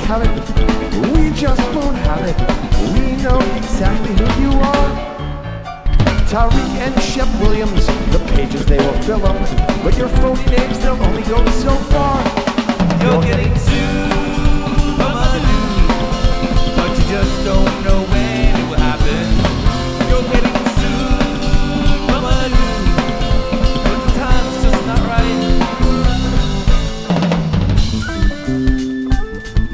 have it. We just won't have it. We know exactly who you are. Tariq and Shep Williams, the pages they will fill up. But your phony names, they'll only go so far. You're getting sued.